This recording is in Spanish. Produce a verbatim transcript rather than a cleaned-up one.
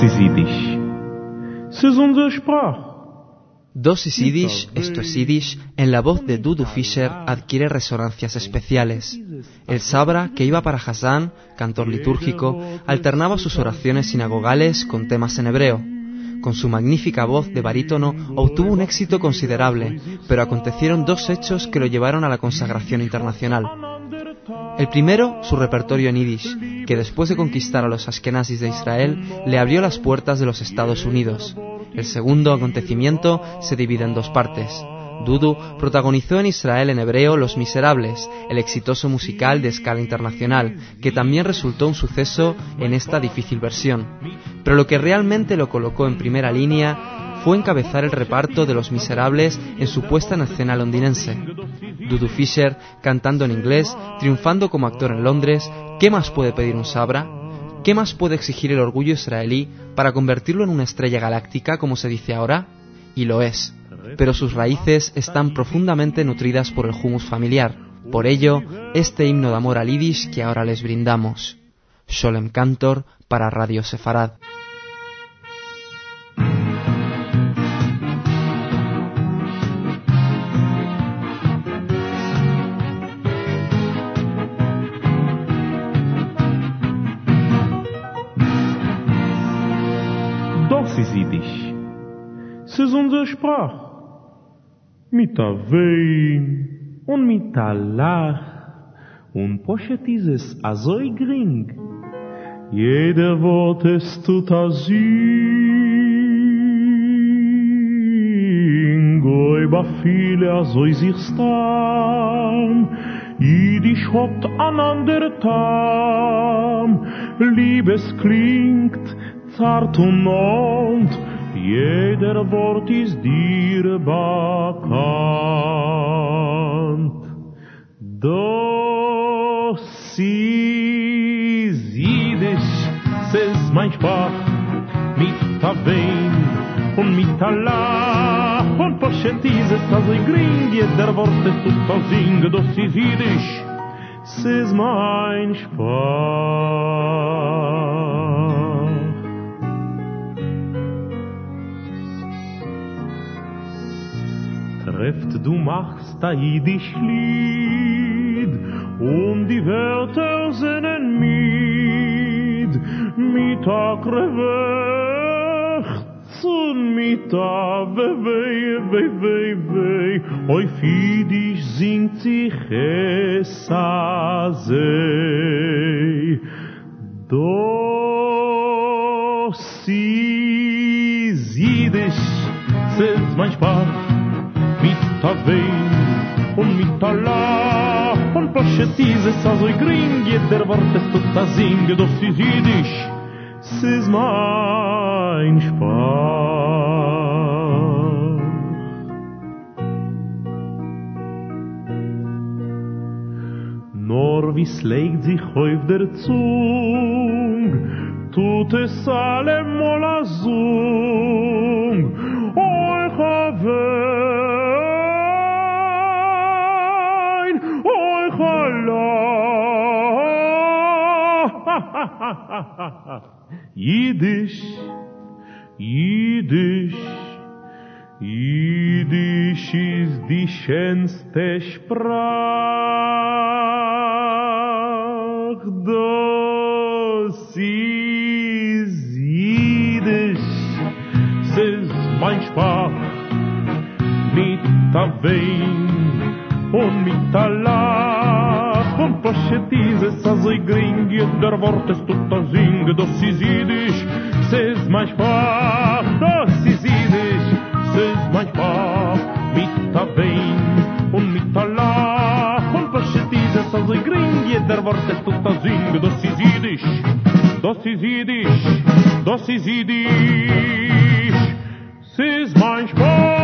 ist Yiddish. Es ist unsere Sprache. Dosis Yiddish, esto es Yiddish, en la voz de Dudu Fisher adquiere resonancias especiales. El Sabra, que iba para Hassan, cantor litúrgico, alternaba sus oraciones sinagogales con temas en hebreo. Con su magnífica voz de barítono obtuvo un éxito considerable, pero acontecieron dos hechos que lo llevaron a la consagración internacional. El primero, su repertorio en Yiddish, que después de conquistar a los askenazis de Israel, le abrió las puertas de los Estados Unidos. El segundo acontecimiento se divide en dos partes. Dudu protagonizó en Israel en hebreo Los Miserables, el exitoso musical de escala internacional, que también resultó un suceso en esta difícil versión. Pero lo que realmente lo colocó en primera línea fue encabezar el reparto de Los Miserables en su puesta en escena londinense. Dudu Fisher, cantando en inglés, triunfando como actor en Londres, ¿qué más puede pedir un Sabra? ¿Qué más puede exigir el orgullo israelí para convertirlo en una estrella galáctica, como se dice ahora? Y lo es. Pero sus raíces están profundamente nutridas por el humus familiar. Por ello, este himno de amor al Yiddish que ahora les brindamos. Sholem Cantor para Radio Sefarad. Das ist Yiddish. Es ist unsere Sprache. Mit a Wein und mit a Lach und Poshet ist es a so gering. Jeder Wort es tut a sing. Oi ba viele a so sich stam. Yiddish hat an ander Tam. Liebes klingt zart und nond. Jeder Wort ist dir bekannt. Das ist Yiddish, es ist mein Sprach, mit der Wein und mit der Lach. Und Poshet ist es also gring, jeder Wort ist tut das Sing. Das ist Yiddish, es ist mein Sprach. Trefft, du machst a Yiddish Lied und die Wörter sind mit, mit a Krevechts und mit a Weh, Weh, Weh, Weh. Auf Yiddish singt sich es a See. Das ist Yiddish, es ist mein Sprach, mit der Wein und mit der Lach. Und Poshet ist es also gring, jeder Wort es tut a Sing. Das ist Yiddish, es ist mein Sprach. Nur wie's legt sich auf der Zung, tut es allemal a Sung. Euch a Wein, euch a Lach. Yiddish, Yiddish, Yiddish ist die schönste Sprach. Das ist Yiddish, es ist mein Sprach, mit der Wein und mit der Lach. Und Poshet ist es also gring, jeder Wort es tut a Sing. Das ist Yiddish, es ist mein Sprach. Das ist Yiddish, es ist mein Sprach, mit der Wein und mit der Lach. Und Poshet ist es also gring, jeder Wort es tut a Sing. Das ist Yiddish, das ist Yiddish, das ist Yiddish, es ist mein Sprach.